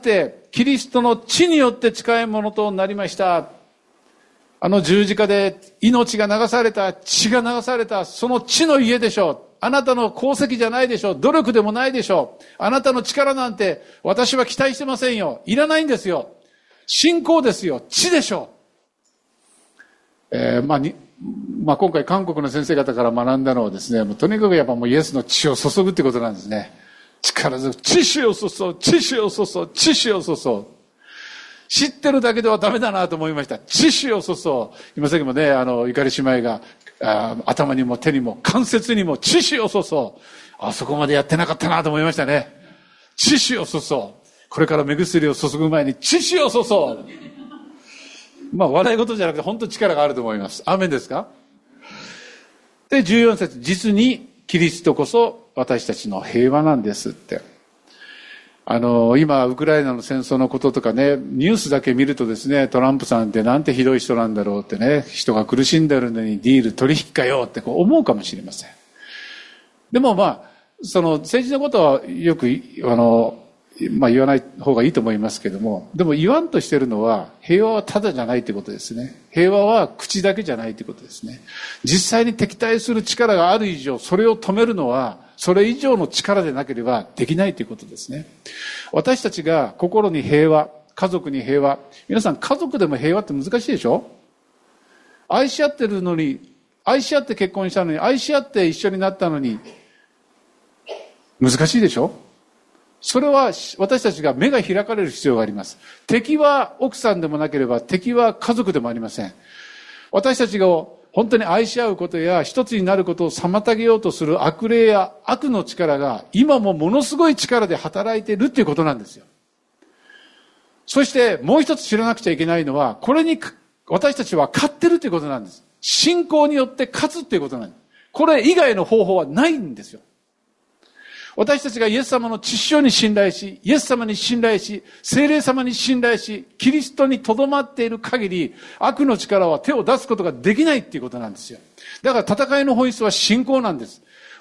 キリストの血によって近いものとなりました。あの十字架で命が流された、血が流された、その血の家でしょう。あなたの功績じゃないでしょう。努力でもないでしょう。あなたの力なんて私は期待してませんよ。いらないんですよ。信仰ですよ。血でしょう。えーまあにまあ、今回韓国の先生方から学んだのはですね、もうとにかくやっぱもうイエスの血を注ぐってことなんですね。力強く血潮を注ぐ、血潮を注ぐ、血潮を注ぐ。知ってるだけではダメだなと思いました。血潮を注ぐ。今さっきもね、あの、ゆかり姉妹があ頭にも手にも関節にも血潮を注ぐ。あそこまでやってなかったなと思いましたね。血潮を注ぐ。これから目薬を注ぐ前に血潮を注ぐ。まあ笑い事じゃなくて本当に力があると思います。アーメンですか？でじゅうよん節、実にキリストこそ私たちの平和なんですって。あの今ウクライナの戦争のこととかね、ニュースだけ見るとですね、トランプさんってなんてひどい人なんだろうってね、人が苦しんでるのにディール取引かよってこう思うかもしれません。でもまあその政治のことはよくあのまあ言わない方がいいと思いますけども、でも言わんとしてるのは平和はただじゃないってことですね。平和は口だけじゃないってことですね。実際に敵対する力がある以上、それを止めるのはそれ以上の力でなければできないということですね。私たちが心に平和、家族に平和、皆さん家族でも平和って難しいでしょ？愛し合ってるのに、愛し合って結婚したのに、愛し合って一緒になったのに難しいでしょ？それは私たちが目が開かれる必要があります。敵は奥さんでもなければ敵は家族でもありません。私たちが本当に愛し合うことや一つになることを妨げようとする悪霊や悪の力が今もものすごい力で働いているっていうことなんですよ。そしてもう一つ知らなくちゃいけないのは、これに私たちは勝ってるということなんです。信仰によって勝つということなんです。これ以外の方法はないんですよ。私たちがイエス様の血潮に信頼し、イエス様に信頼し、聖霊様に信頼し、キリストにとどまっている限り、悪の力は手を出すことができないっていうことなんですよ。だから戦いの本質は信仰なんです。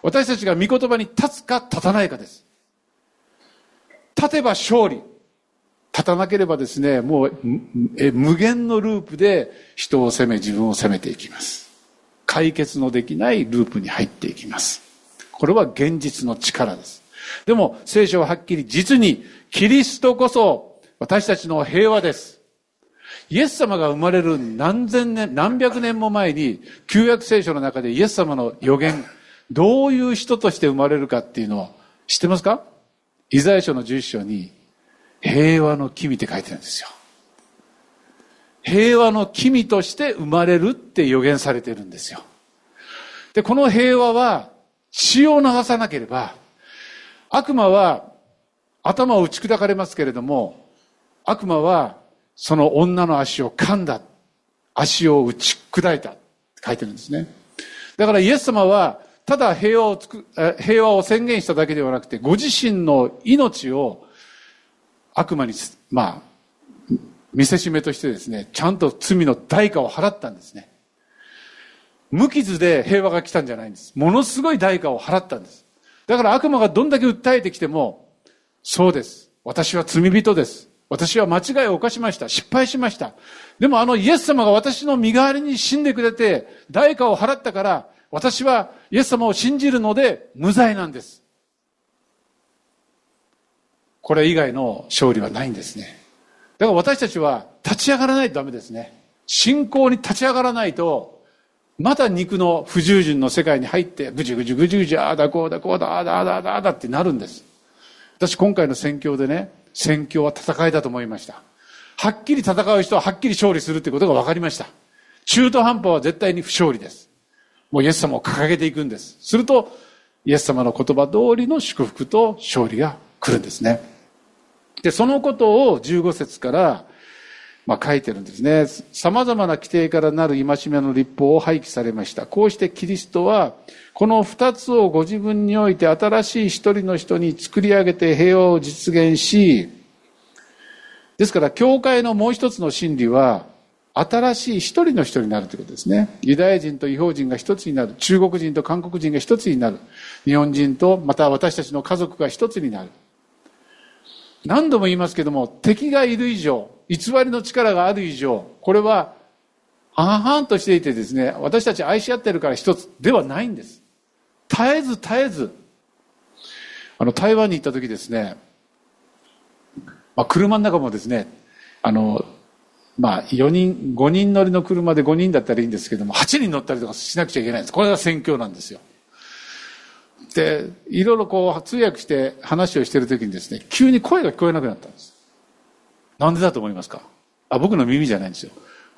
私たちが御言葉に立つか立たないかです。立てば勝利。立たなければですね、もう無限のループで人を責め、自分を責めていきます。解決のできないループに入っていきます。これは現実の力です。でも聖書ははっきり実にキリストこそ私たちの平和です。イエス様が生まれる何千年、何百年も前に旧約聖書の中でイエス様の予言、どういう人として生まれるかっていうのを知ってますか？イザヤ書のじゅういっ章に平和の君って書いてるんですよ。平和の君として生まれるって予言されてるんですよ。で、この平和は血を流さなければ、悪魔は頭を打ち砕かれますけれども、悪魔はその女の足を噛んだ、足を打ち砕いたって書いてるんですね。だからイエス様はただ平和をつく、平和を宣言しただけではなくて、ご自身の命を悪魔に、まあ、見せしめとしてですね、ちゃんと罪の代価を払ったんですね。無傷で平和が来たんじゃないんです。ものすごい代価を払ったんです。だから悪魔がどんだけ訴えてきても、そうです。私は罪人です。私は間違いを犯しました。失敗しました。でもあのイエス様が私の身代わりに死んでくれて、代価を払ったから、私はイエス様を信じるので無罪なんです。これ以外の勝利はないんですね。だから私たちは立ち上がらないとダメですね。信仰に立ち上がらないと、また肉の不従順の世界に入って、ぐじゅぐじゅぐじゅぐじゅ、ああだこうだこうだ、ああだあだあだあだってなるんです。私今回の宣教でね、宣教は戦いだと思いました。はっきり戦う人ははっきり勝利するということが分かりました。中途半端は絶対に不勝利です。もうイエス様を掲げていくんです。すると、イエス様の言葉通りの祝福と勝利が来るんですね。で、そのことをじゅうご節から、まあ、書いてるんですね。様々な規定からなる戒めの律法を廃棄されました。こうしてキリストは、この二つをご自分において新しい一人の人に作り上げて平和を実現し、ですから、教会のもう一つの真理は、新しい一人の人になるということですね。ユダヤ人と異邦人が一つになる。中国人と韓国人が一つになる。日本人とまた私たちの家族が一つになる。何度も言いますけども、敵がいる以上、偽りの力がある以上、これは半々としていてですね、私たち愛し合ってるから一つではないんです。絶えず絶えず、あの台湾に行った時ですね、まあ、車の中もですね、あのまあよにんごにん乗りの車でごにんだったらいいんですけども、はちにん乗ったりとかしなくちゃいけないんです。これが宣教なんですよ。で、いろいろこう通訳して話をしている時にですね、急に声が聞こえなくなったんです。なんでだと思いますか？あ、僕の耳じゃないんですよ。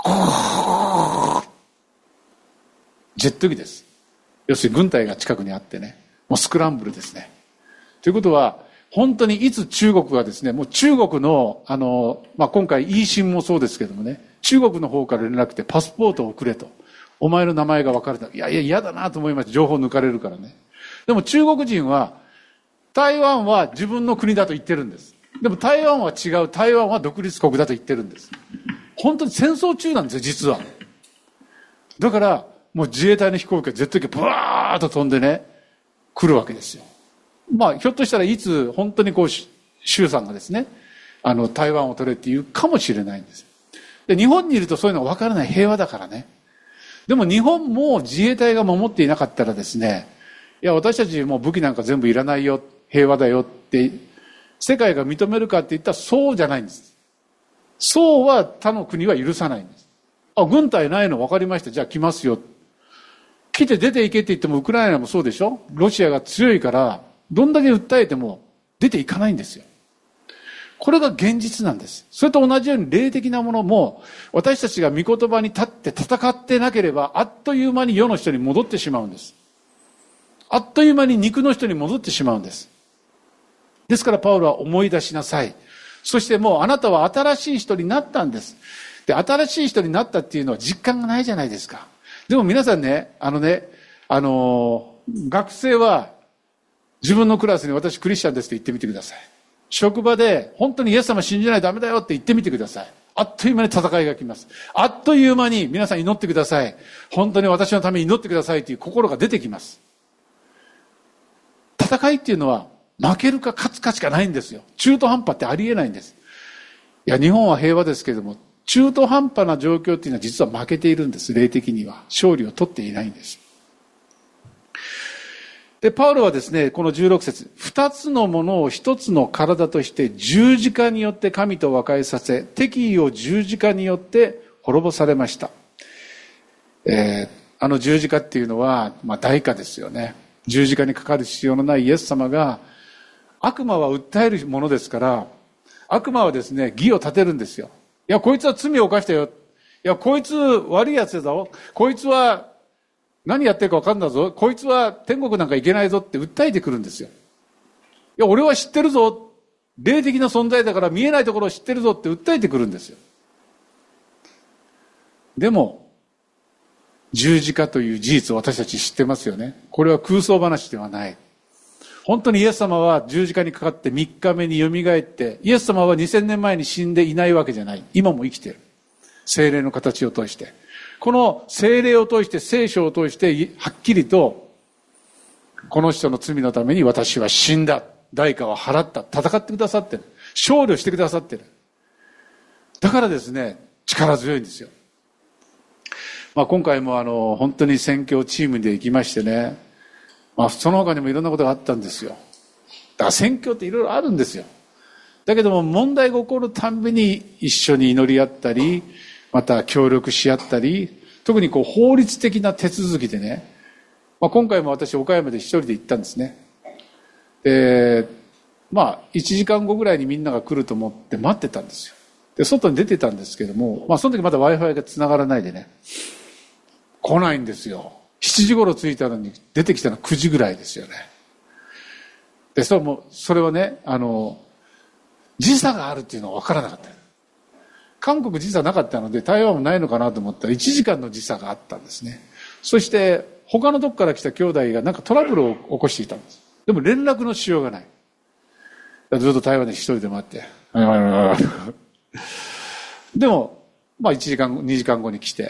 ジェット機です。要するに軍隊が近くにあってね、もうスクランブルですね。ということは、本当にいつ中国がですね、もう中国の、あの、まあ、今回、イーシンもそうですけどもね、中国の方から連絡来てパスポートをくれと。お前の名前が分かれた。いやいや、嫌だなと思いました。情報抜かれるからね。でも中国人は、台湾は自分の国だと言ってるんです。でも台湾は違う。台湾は独立国だと言ってるんです。本当に戦争中なんですよ、実は。だから、もう自衛隊の飛行機がジェット機がブワーッと飛んでね、来るわけですよ。まあ、ひょっとしたらいつ本当にこう、習さんがですね、あの、台湾を取れって言うかもしれないんです。で、日本にいるとそういうのが分からない平和だからね。でも日本も自衛隊が守っていなかったらですね、いや、私たちもう武器なんか全部いらないよ、平和だよって、世界が認めるかって言ったらそうじゃないんです。そうは他の国は許さないんです。あ、軍隊ないの分かりました。じゃあ来ますよ。来て出ていけって言ってもウクライナもそうでしょ？ロシアが強いから、どんだけ訴えても出ていかないんですよ。これが現実なんです。それと同じように霊的なものも、私たちが御言葉に立って戦ってなければ、あっという間に世の人に戻ってしまうんです。あっという間に肉の人に戻ってしまうんです。ですからパウロは思い出しなさい。そしてもうあなたは新しい人になったんです。で、新しい人になったっていうのは実感がないじゃないですか。でも皆さんね、あのね、あのー、学生は自分のクラスに私クリスチャンですって言ってみてください。職場で本当にイエス様信じないとダメだよって言ってみてください。あっという間に戦いが来ます。あっという間に皆さん祈ってください。本当に私のために祈ってくださいという心が出てきます。 戦いっていうのは負けるか勝つかしかないんですよ。中途半端ってありえないんです。いや、日本は平和ですけれども、中途半端な状況っていうのは実は負けているんです。霊的には勝利を取っていないんです。で、パウロはですね、このじゅうろく節、二つのものを一つの体として十字架によって神と和解させ、敵意を十字架によって滅ぼされました。えー、あの十字架っていうのは、まあ、代価ですよね。十字架にかかる必要のないイエス様が、悪魔は訴えるものですから、悪魔はですね、義を立てるんですよ。いや、こいつは罪を犯したよ。いや、こいつ悪いやつだぞ。こいつは何やってるか分かんないぞ。こいつは天国なんか行けないぞって訴えてくるんですよ。いや、俺は知ってるぞ。霊的な存在だから見えないところを知ってるぞって訴えてくるんですよ。でも、十字架という事実を私たち知ってますよね。これは空想話ではない。本当にイエス様は十字架にかかってみっかめによみがえって、イエス様はにせんねんまえに死んでいないわけじゃない。今も生きている。聖霊の形を通して。この聖霊を通して、聖書を通して、はっきりと、この人の罪のために私は死んだ。代価を払った。戦ってくださってる。勝利をしてくださってる。だからですね、力強いんですよ。まあ、今回もあの、本当に宣教チームで行きましてね、まあ、その他にもいろんなことがあったんですよ。だから宣教っていろいろあるんですよ。だけども問題が起こるたんびに一緒に祈り合ったり、また協力し合ったり、特にこう法律的な手続きでね、まあ、今回も私岡山で一人で行ったんですね。で、まあいちじかんごぐらいにみんなが来ると思って待ってたんですよ。で、外に出てたんですけども、まあその時まだ Wi-Fi が繋がらないでね、来ないんですよ。しちじ頃着いたのに出てきたのはくじぐらいですよね。で、それも、それはね、あの、時差があるっていうのは分からなかった。韓国時差なかったので台湾もないのかなと思ったらいちじかんの時差があったんですね。そして他のとこから来た兄弟がなんかトラブルを起こしていたんです。でも連絡のしようがない。ずっと台湾で一人で待って。でも、まあいちじかん、にじかんごに来て。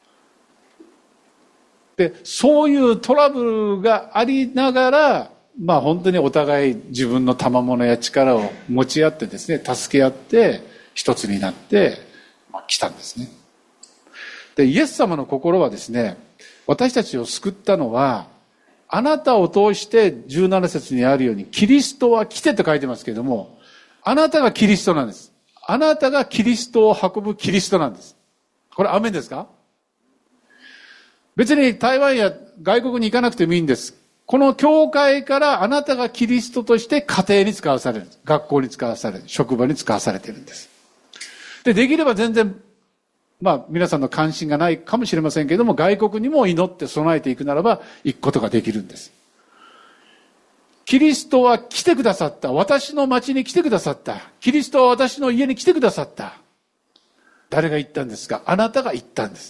で、そういうトラブルがありながら、まあ本当にお互い自分の賜物や力を持ち合ってですね、助け合って一つになって、まあ、来たんですね。で、イエス様の心はですね、私たちを救ったのは、あなたを通してじゅうなな節にあるように、キリストは来てと書いてますけれども、あなたがキリストなんです。あなたがキリストを運ぶキリストなんです。これアメンですか？別に台湾や外国に行かなくてもいいんです。この教会からあなたがキリストとして家庭に使わされる。学校に使わされる。職場に使わされているんです。で、できれば全然、まあ皆さんの関心がないかもしれませんけれども、外国にも祈って備えていくならば行くことができるんです。キリストは来てくださった。私の町に来てくださった。キリストは私の家に来てくださった。誰が言ったんですか？あなたが言ったんです。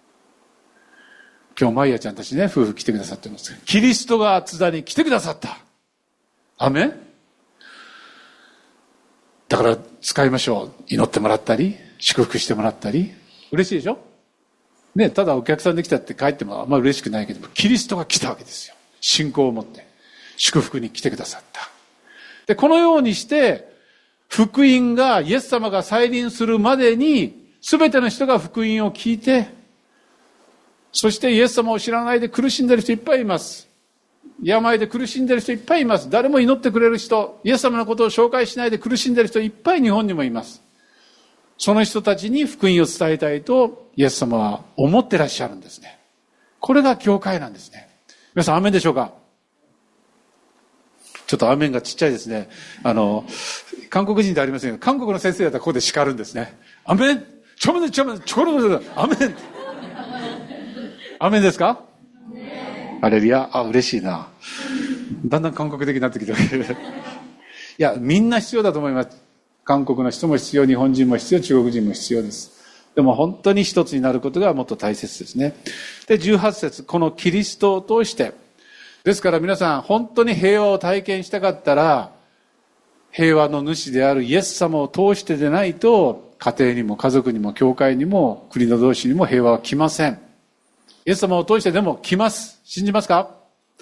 今日マイヤちゃんたちね、夫婦来てくださってます。キリストが津田に来てくださった。アメン。だから使いましょう。祈ってもらったり、祝福してもらったり。嬉しいでしょ？ね、ただお客さんで来たって帰ってもあんまり嬉しくないけども、キリストが来たわけですよ。信仰を持って祝福に来てくださった。で、このようにして福音がイエス様が再臨するまでに全ての人が福音を聞いて、そしてイエス様を知らないで苦しんでいる人いっぱいいます。病で苦しんでいる人いっぱいいます。誰も祈ってくれる人、イエス様のことを紹介しないで苦しんでいる人いっぱい日本にもいます。その人たちに福音を伝えたいとイエス様は思ってらっしゃるんですね。これが教会なんですね。皆さんアーメンでしょうか？ちょっとアーメンがちっちゃいですね。あの、韓国人でありませんが、韓国の先生だったらここで叱るんですね。アーメンちょめでちょめでちょころでアーメンアーメンですか？ハレルヤ。あ、嬉しいな。だんだん韓国的になってきてる。いや、みんな必要だと思います。韓国の人も必要、日本人も必要、中国人も必要です。でも本当に一つになることがもっと大切ですね。で、じゅうはち節、このキリストを通して、ですから皆さん、本当に平和を体験したかったら、平和の主であるイエス様を通してでないと、家庭にも家族にも教会にも国の同士にも平和は来ません。イエス様を通してでも来ます。信じますか？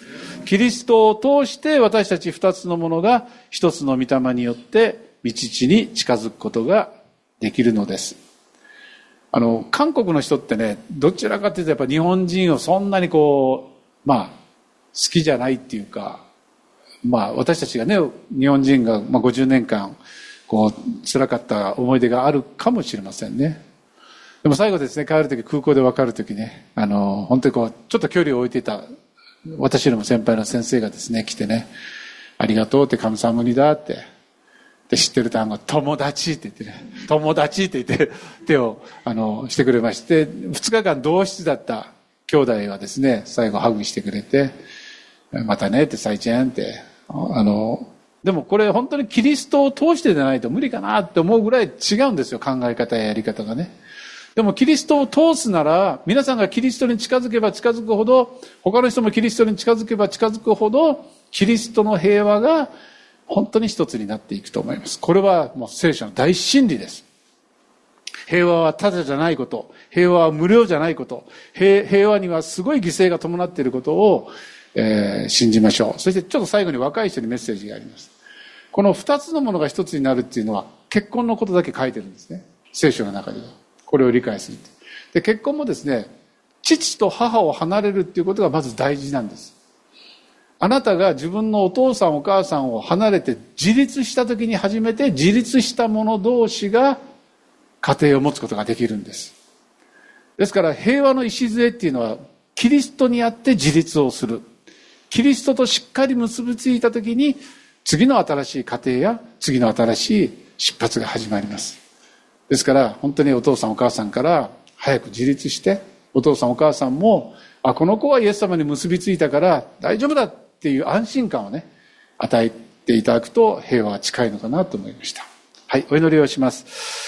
キリストを通して私たち二つのものが一つの御霊によって御父に近づくことができるのです。あの韓国の人ってね、どちらかというとやっぱ日本人をそんなにこうまあ好きじゃないっていうか、まあ私たちがね、日本人がまあごじゅうねんかんこう辛かった思い出があるかもしれませんね。でも最後ですね、帰るとき、空港で別れるときね、あの本当にこうちょっと距離を置いていた私よりも先輩の先生がですね来てね、ありがとうって감사합니다ってで、知ってる単語、友達って言ってね、友達って言って手をあのしてくれまして、ふつかかん同室だった兄弟はですね、最後ハグしてくれて、またねって、再见って、あのでもこれ本当にキリストを通してでないと無理かなって思うぐらい違うんですよ、考え方ややり方がね。でもキリストを通すなら、皆さんがキリストに近づけば近づくほど、他の人もキリストに近づけば近づくほど、キリストの平和が本当に一つになっていくと思います。これはもう聖書の大真理です。平和はただじゃないこと、平和は無料じゃないこと、平, 平和にはすごい犠牲が伴っていることを、えー、信じましょう。そしてちょっと最後に若い人にメッセージがあります。この二つのものが一つになるっていうのは結婚のことだけ書いてるんですね、聖書の中では。これを理解する。で、結婚もですね、父と母を離れるっていうことがまず大事なんです。あなたが自分のお父さんお母さんを離れて自立した時に初めて自立した者同士が家庭を持つことができるんです。ですから平和の礎っていうのはキリストにあって自立をする。キリストとしっかり結びついた時に次の新しい家庭や次の新しい出発が始まります。ですから本当にお父さんお母さんから早く自立して、お父さんお母さんもあこの子はイエス様に結びついたから大丈夫だっていう安心感をね与えていただくと平和は近いのかなと思いました。はい、お祈りをします。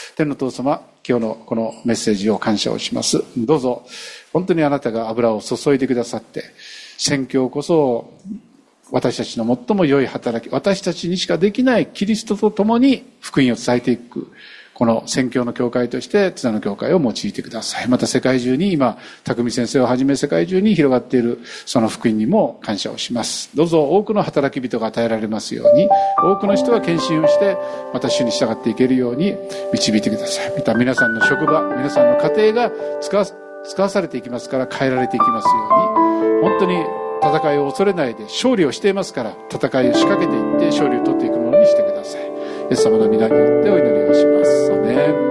天の父様、今日のこのメッセージを感謝をします。どうぞ本当にあなたが油を注いでくださって、宣教こそ私たちの最も良い働き、私たちにしかできないキリストと共に福音を伝えていく、この宣教の教会として津田の教会を用いてください。また世界中に今匠先生をはじめ世界中に広がっているその福音にも感謝をします。どうぞ多くの働き人が与えられますように、多くの人が献身をしてまた主に従っていけるように導いてください。また皆さんの職場、皆さんの家庭が使わ、使わされていきますから変えられていきますように、本当に戦いを恐れないで勝利をしていますから、戦いを仕掛けていって勝利を取っていくものにしてください。イエス様の皆によってお祈りをします。アメン。